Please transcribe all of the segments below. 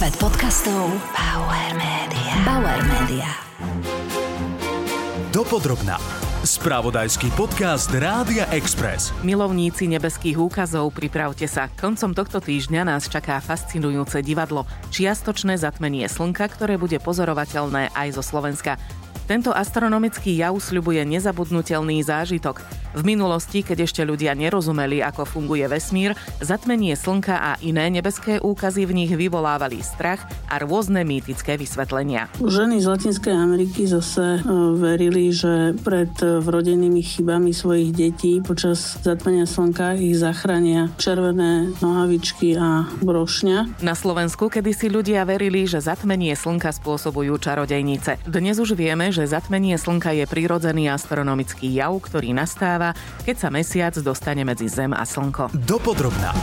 Svet podcastov Bauer Media. Bauer Media. Dopodrobná. Spravodajský podcast Rádia Express. Milovníci nebeských úkazov, pripravte sa. Koncom tohto týždňa nás čaká fascinujúce divadlo. Čiastočné zatmenie slnka, ktoré bude pozorovateľné aj zo Slovenska. Tento astronomický jav sľubuje nezabudnutelný zážitok. V minulosti, keď ešte ľudia nerozumeli, ako funguje vesmír, zatmenie slnka a iné nebeské úkazy v nich vyvolávali strach a rôzne mýtické vysvetlenia. Ženy z Latinskej Ameriky zase verili, že pred vrodenými chybami svojich detí počas zatmenia slnka ich zachránia červené nohavičky a brošňa. Na Slovensku kedysi ľudia verili, že zatmenie slnka spôsobujú čarodejnice. Dnes už vieme, že zatmenie slnka je prirodzený astronomický jav, ktorý nastáva, keď sa mesiac dostane medzi Zem a Slnko. Dopodrobná.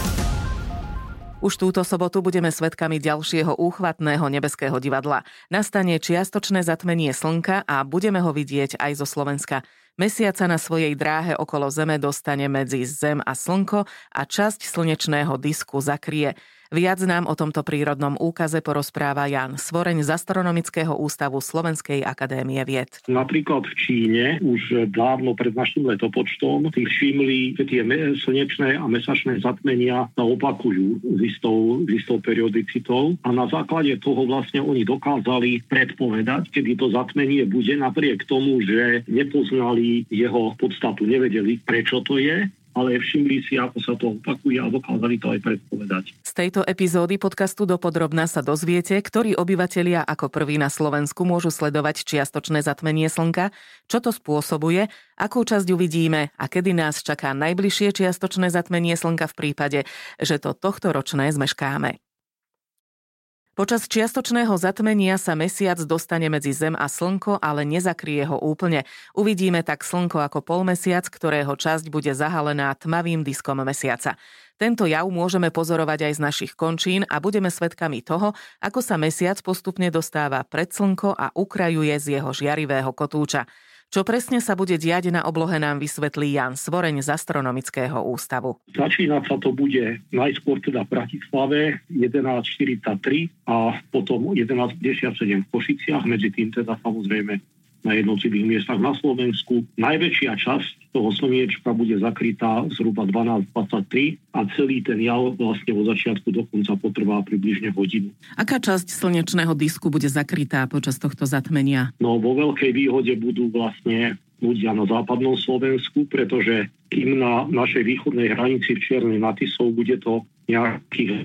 Už túto sobotu budeme svedkami ďalšieho úchvatného nebeského divadla. Nastane čiastočné zatmenie slnka a budeme ho vidieť aj zo Slovenska. Mesiac sa na svojej dráhe okolo Zeme dostane medzi Zem a Slnko a časť slnečného disku zakrie. Viac nám o tomto prírodnom úkaze porozpráva Ján Svoreň z Astronomického ústavu Slovenskej akadémie vied. Napríklad v Číne už dávno pred našim letopočtom si všimli, že tie slnečné a mesačné zatmenia sa opakujú s istou periodicitou a na základe toho vlastne oni dokázali predpovedať, kedy to zatmenie bude, napriek tomu, že nepoznali jeho podstatu, nevedeli, prečo to je, ale všimli si, ako sa to opakuje a dokázali to aj predpovedať. Z tejto epizódy podcastu Dopodrobná sa dozviete, ktorí obyvatelia ako prví na Slovensku môžu sledovať čiastočné zatmenie slnka, čo to spôsobuje, akú časť uvidíme a kedy nás čaká najbližšie čiastočné zatmenie slnka v prípade, že to tohtoročné zmeškáme. Počas čiastočného zatmenia sa mesiac dostane medzi Zem a Slnko, ale nezakrie ho úplne. Uvidíme tak Slnko ako polmesiac, ktorého časť bude zahalená tmavým diskom mesiaca. Tento jav môžeme pozorovať aj z našich končín a budeme svedkami toho, ako sa mesiac postupne dostáva pred Slnko a ukrajuje z jeho žiarivého kotúča. Čo presne sa bude diať na oblohe, nám vysvetlí Ján Svoreň z Astronomického ústavu. Začínať sa to bude najskôr teda v Bratislave 11:43 a potom 11:57 v Košiciach, medzi tým teda samozrejme na jednotlivých miestach na Slovensku. Najväčšia časť toho slniečka bude zakrytá zhruba 12:23 a celý ten jav vlastne od začiatku do konca potrvá približne hodinu. Aká časť slnečného disku bude zakrytá počas tohto zatmenia? No vo veľkej výhode budú vlastne ľudia na západnom Slovensku, pretože kým na našej východnej hranici v Čiernej nad Tisou bude to nejakých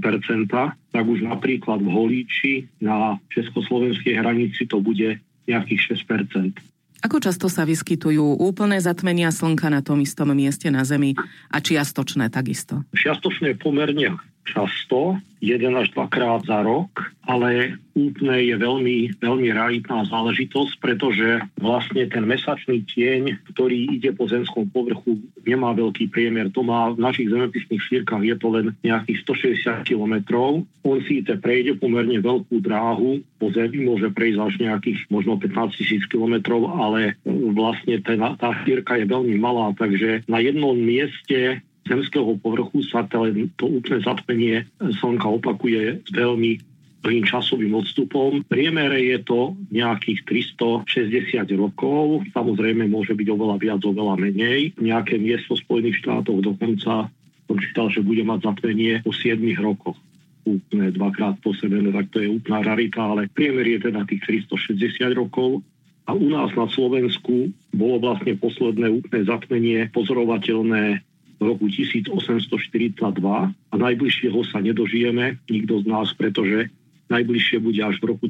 8%, tak už napríklad v Holíči na československej hranici to bude nejakých 6%. Ako často sa vyskytujú úplné zatmenia slnka na tom istom mieste na Zemi a čiastočné takisto? Čiastočné pomerne často, 1 až 2 krát za rok, ale úplne je veľmi, veľmi raritná záležitosť, pretože vlastne ten mesačný tieň, ktorý ide po zemskom povrchu, nemá veľký priemer. To má v našich zemepisných šírkach je to len nejakých 160 kilometrov. On síce prejde pomerne veľkú dráhu po Zemi, môže prejsť až nejakých možno 15 000 kilometrov, ale vlastne tá šírka je veľmi malá, takže na jednom mieste zemského povrchu sa to úplné zatmenie slnka opakuje s veľmi dlhým časovým odstupom. V priemere je to nejakých 360 rokov. Samozrejme môže byť oveľa viac, oveľa menej. Nejaké miesto v Spojených štátoch dokonca som čítal, že bude mať zatmenie po 7 rokoch. Úplne 2-krát po sebe, tak to je úplná rarita, ale priemer je teda tých 360 rokov. A u nás na Slovensku bolo vlastne posledné úplné zatmenie pozorovateľné v roku 1842 a najbližšieho sa nedožijeme, nikto z nás, pretože najbližšie bude až v roku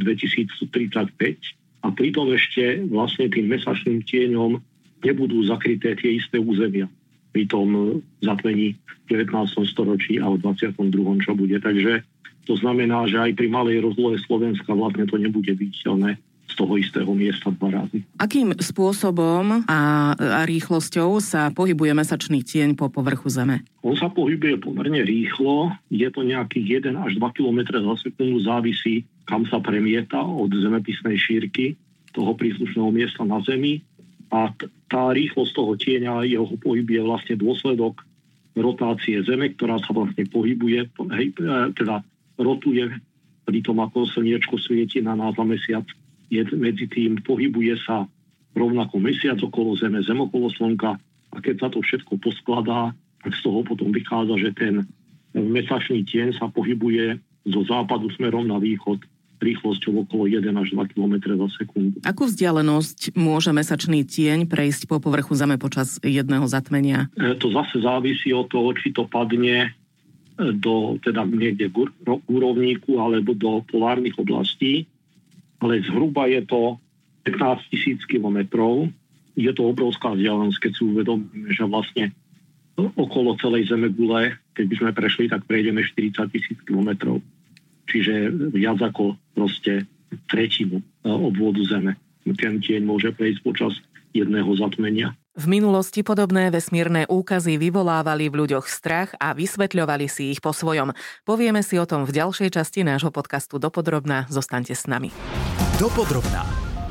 2035 a pritom ešte vlastne tým mesačným tieňom nebudú zakryté tie isté územia pri tom zatmení v 19. storočí a v 22. čo bude. Takže to znamená, že aj pri malej rozlohe Slovenska vlastne to nebude viditeľné z toho istého miesta 2 razy. Akým spôsobom a rýchlosťou sa pohybuje mesačný tieň po povrchu Zeme? On sa pohybuje pomerne rýchlo, je to nejakých 1 až 2 km za sekundu, závisí, kam sa premieta od zemepisnej šírky toho príslušného miesta na Zemi. A tá rýchlosť toho tieňa, jeho pohyb je vlastne dôsledok rotácie Zeme, ktorá sa vlastne pohybuje, teda rotuje pri tom, ako slniečko svieti na nás a mesiac je medzi tým, pohybuje sa rovnako mesiac okolo Zeme, Zem okolo Slnka a keď sa to všetko poskladá, tak z toho potom vychádza, že ten mesačný tieň sa pohybuje zo západu smerom na východ rýchlosťou okolo 1 až 2 km za sekundu. Akú vzdialenosť môže mesačný tieň prejsť po povrchu Zeme počas jedného zatmenia? To zase závisí od toho, či to padne do teda niekde úrovníku alebo do polárnych oblastí, ale zhruba je to 15 000 kilometrov. Je to obrovská vzdialenosť, keď si uvedomíme, že vlastne okolo celej Zemegule, keď by sme prešli, tak prejdeme 40 000 kilometrov. Čiže viac ako proste tretinu obvodu Zeme. Ten tieň môže prejsť počas jedného zatmenia. V minulosti podobné vesmírne úkazy vyvolávali v ľuďoch strach a vysvetľovali si ich po svojom. Povieme si o tom v ďalšej časti nášho podcastu Dopodrobná. Zostaňte s nami. Dopodrobná.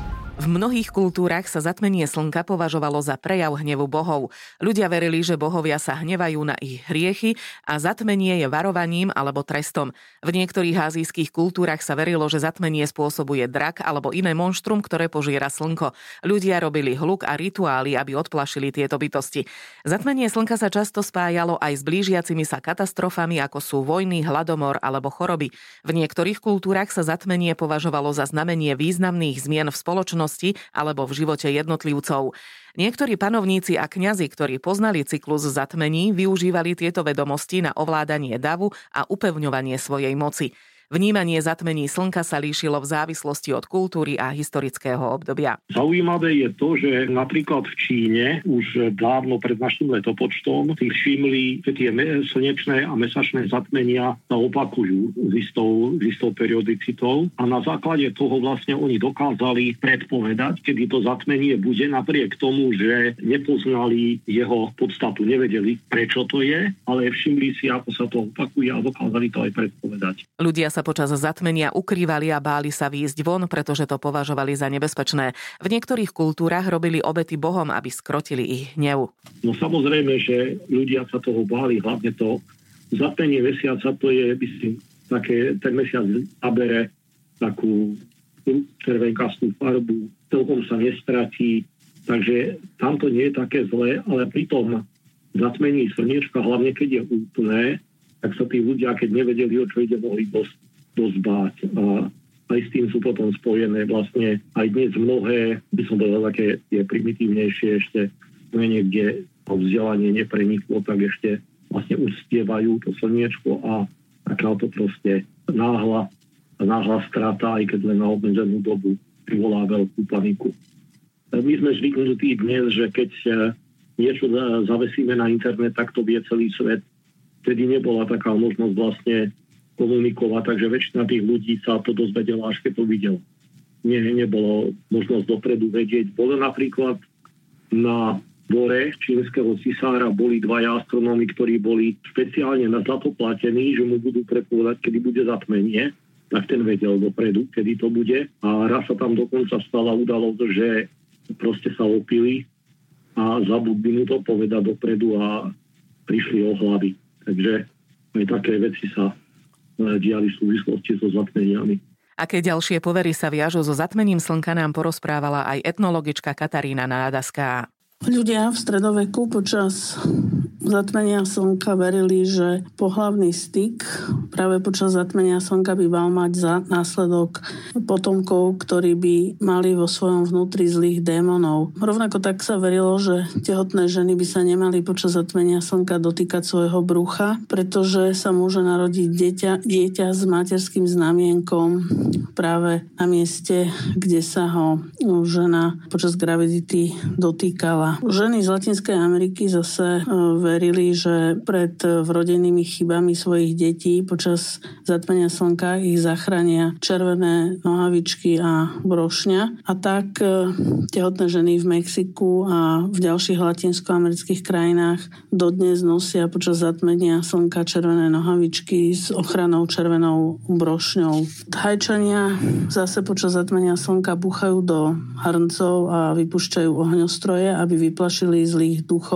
V mnohých kultúrach sa zatmenie slnka považovalo za prejav hnevu bohov. Ľudia verili, že bohovia sa hnevajú na ich hriechy a zatmenie je varovaním alebo trestom. V niektorých ázijských kultúrach sa verilo, že zatmenie spôsobuje drak alebo iné monštrum, ktoré požiera slnko. Ľudia robili hluk a rituály, aby odplašili tieto bytosti. Zatmenie slnka sa často spájalo aj s blížiacimi sa katastrofami, ako sú vojny, hladomor alebo choroby. V niektorých kultúrach sa zatmenie považovalo za znamenie významných zmien v spoločnosti alebo v živote jednotlivcov. Niektorí panovníci a kňazi, ktorí poznali cyklus zatmení, využívali tieto vedomosti na ovládanie davu a upevňovanie svojej moci. Vnímanie zatmení slnka sa líšilo v závislosti od kultúry a historického obdobia. Zaujímavé je to, že napríklad v Číne už dávno pred našim letopočtom si všimli, že tie slnečné a mesačné zatmenia sa opakujú s istou periodicitou a na základe toho vlastne oni dokázali predpovedať, kedy to zatmenie bude, napriek tomu, že nepoznali jeho podstatu, nevedeli, prečo to je, ale všimli si, ako sa to opakuje a dokázali to aj predpovedať. Ľudia sa počas zatmenia ukrývali a báli sa výjsť von, pretože to považovali za nebezpečné. V niektorých kultúrach robili obety bohom, aby skrotili ich hnev. No samozrejme, že ľudia sa toho báli, hlavne to zatmenie mesiaca, to je, myslím, také, ten mesiac nabere takú červenkastú farbu, celkom sa nestratí, takže tam to nie je také zlé, ale pri tom zatmení slniečka, hlavne keď je úplné, tak sa tí ľudia, keď nevedeli, o čo ide, mohli dosť báť. A aj s tým sú potom spojené vlastne aj dnes mnohé, by som povedal, také je primitívnejšie ešte, niekde vzdelanie nepreniklo, tak ešte vlastne uctievajú to slniečko a takáto proste náhla strata, aj keď len na obmedzenú dobu, vyvolá veľkú paniku. My sme zvyknutí dnes, že keď niečo zavesíme na internet, tak to vie celý svet. Vtedy nebola taká možnosť vlastne komunikovať, takže väčšina tých ľudí sa to dozvedela, až keď to videl. Nebolo možnosť dopredu vedieť. Bolo napríklad na dvore čínskeho cisára boli dvaja astronómi, ktorí boli špeciálne na zlato platení, že mu budú predpovedať, kedy bude zatmenie. Tak ten vedel dopredu, kedy to bude. A raz sa tam dokonca stala udalosť, že proste sa opili a zabudli mu to povedať dopredu a prišli o hlavy. Takže aj také veci sa diali v súvislosti so zatmeniami. Aké ďalšie povery sa viažú so zatmením slnka, nám porozprávala aj etnologička Katarína Nádaská. Ľudia v stredoveku počas zatmenia slnka verili, že pohlavný styk práve počas zatmenia slnka by mal mať za následok potomkov, ktorí by mali vo svojom vnútri zlých démonov. Rovnako tak sa verilo, že tehotné ženy by sa nemali počas zatmenia slnka dotýkať svojho brucha, pretože sa môže narodiť dieťa s materským znamienkom práve na mieste, kde sa ho žena počas gravidity dotýkala. Ženy z Latinskej Ameriky zase verili, že pred vrodenými chybami svojich detí počas zatmenia slnka ich zachránia červené nohavičky a brošňa. A tak tehotné ženy v Mexiku a v ďalších latinskoamerických krajinách dodnes nosia počas zatmenia slnka červené nohavičky s ochranou červenou brošňou. Thajčania zase počas zatmenia slnka búchajú do hrncov a vypúšťajú ohňostroje, aby vyplašili zlých duchov.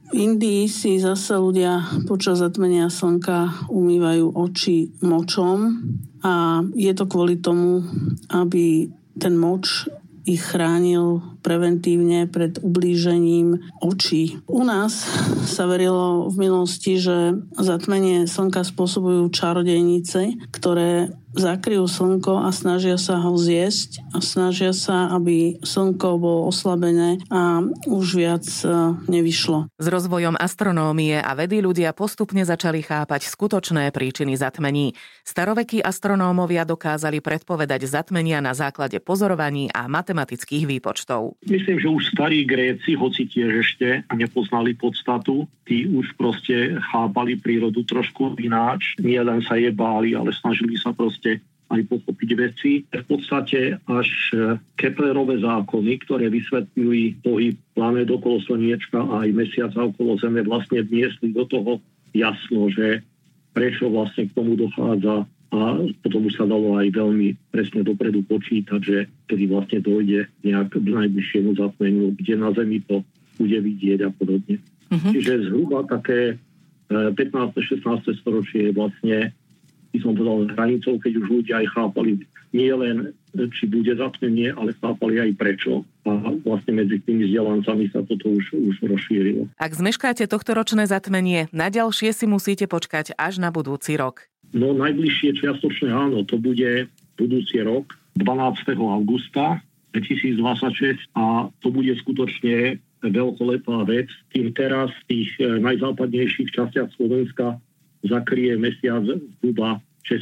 V Indii si zase ľudia počas zatmenia slnka umývajú oči močom a je to kvôli tomu, aby ten moč ich chránil preventívne pred ublížením očí. U nás sa verilo v minulosti, že zatmenie slnka spôsobujú čarodejnice, ktoré zakryjú slnko a snažia sa ho zjesť a snažia sa, aby slnko bolo oslabené a už viac nevyšlo. S rozvojom astronómie a vedy ľudia postupne začali chápať skutočné príčiny zatmení. Starovekí astronómovia dokázali predpovedať zatmenia na základe pozorovaní a matematických výpočtov. Myslím, že už starí Gréci, hoci tiež ešte nepoznali podstatu, tí už proste chápali prírodu trošku ináč. Nie len sa je báli, ale snažili sa proste aj pochopiť veci. V podstate až Keplerové zákony, ktoré vysvetľujú pohyb planét okolo Slniečka a aj mesiaca okolo Zeme, vlastne vniesli do toho jasno, že prečo vlastne k tomu dochádza. A potom už sa dalo aj veľmi presne dopredu počítať, že kedy vlastne dojde nejak k najbližšiemu zatmeniu, kde na Zemi to bude vidieť a podobne. Čiže zhruba také 15. 16. storočie je vlastne, by som povedal, hranicou, keď už ľudia aj chápali nie len, či bude zatmenie, ale chápali aj prečo. A vlastne medzi tými vzdelancami sa toto už rozšírilo. Ak zmeškáte tohtoročné zatmenie, na ďalšie si musíte počkať až na budúci rok. No najbližšie čiastočne áno, to bude budúci rok, 12. augusta 2026 a to bude skutočne veľkolepá vec. Tým teraz v tých najzápadnejších častiach Slovenska zakrie mesiac zhruba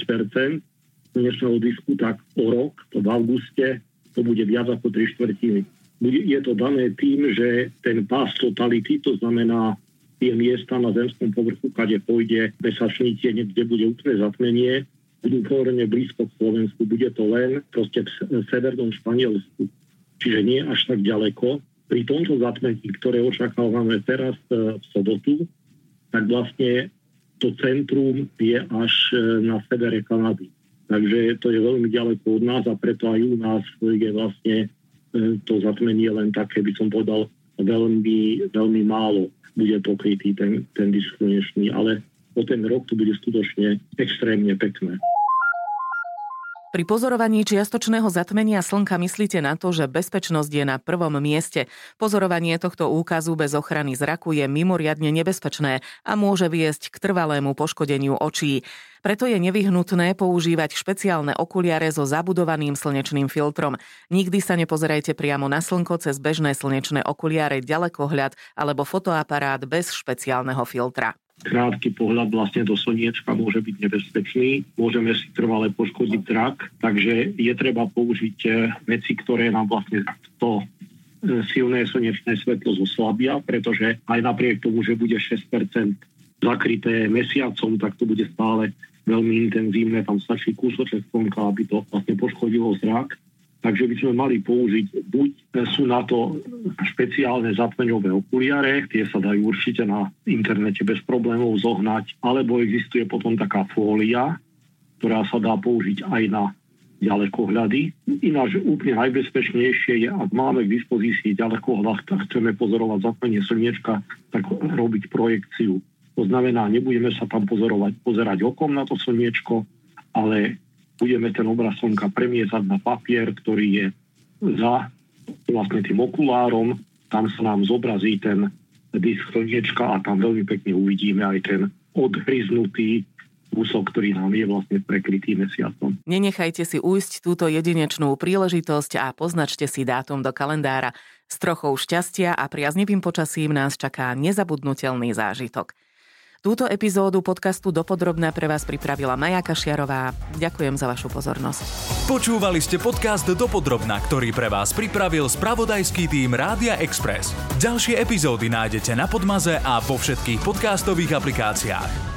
6% slnečného disku, tak o rok, to v auguste, to bude viac ako 3/4. Je to dané tým, že ten pás totality, to znamená tie miesta na zemskom povrchu, kade pôjde mesačný tieň, kde bude úplné zatmenie, budú pomerne blízko k Slovensku. Bude to len proste v severnom Španielsku. Čiže nie až tak ďaleko. Pri tomto zatmení, ktoré očakávame teraz v sobotu, tak vlastne to centrum je až na severe Kanady. Takže to je veľmi ďaleko od nás a preto aj u nás je vlastne to zatmenie len také, by som povedal, veľmi, veľmi málo bude pokrytý ten disk slnečný, ale o ten rok to bude skutočne extrémne pekné. Pri pozorovaní čiastočného zatmenia slnka myslíte na to, že bezpečnosť je na prvom mieste. Pozorovanie tohto úkazu bez ochrany zraku je mimoriadne nebezpečné a môže viesť k trvalému poškodeniu očí. Preto je nevyhnutné používať špeciálne okuliare so zabudovaným slnečným filtrom. Nikdy sa nepozerajte priamo na slnko cez bežné slnečné okuliare, ďalekohľad alebo fotoaparát bez špeciálneho filtra. Krátky pohľad vlastne do slniečka môže byť nebezpečný. Môžeme si trvale poškodiť zrak, takže je treba použiť veci, ktoré nám vlastne to silné slnečné svetlo zoslabia, pretože aj napriek tomu, že bude 6% zakryté mesiacom, tak to bude stále veľmi intenzívne. Tam stačí kúsoček slnka, aby to vlastne poškodilo zrak. Takže by sme mali použiť, buď sú na to špeciálne zatmeňové okuliare, tie sa dajú určite na internete bez problémov zohnať, alebo existuje potom taká fólia, ktorá sa dá použiť aj na ďalekohľady. Ináč úplne najbezpečnejšie je, ak máme k dispozícii ďalekohľad a chceme pozorovať zatmenie slniečka, tak robiť projekciu. To znamená, nebudeme sa tam pozerať okom na to slniečko, ale budeme ten obraz slnka premiezať na papier, ktorý je za vlastne tým okulárom. Tam sa nám zobrazí ten disk slniečka a tam veľmi pekne uvidíme aj ten odhryznutý kúsok, ktorý nám je vlastne prekrytý mesiacom. Nenechajte si ujsť túto jedinečnú príležitosť a poznačte si dátum do kalendára. S trochou šťastia a priaznivým počasím nás čaká nezabudnutelný zážitok. Túto epizódu podcastu Dopodrobna pre vás pripravila Maja Kašiarová. Ďakujem za vašu pozornosť. Počúvali ste podcast Dopodrobna, ktorý pre vás pripravil spravodajský tím Rádia Express. Ďalšie epizódy nájdete na Podmaze a vo všetkých podcastových aplikáciách.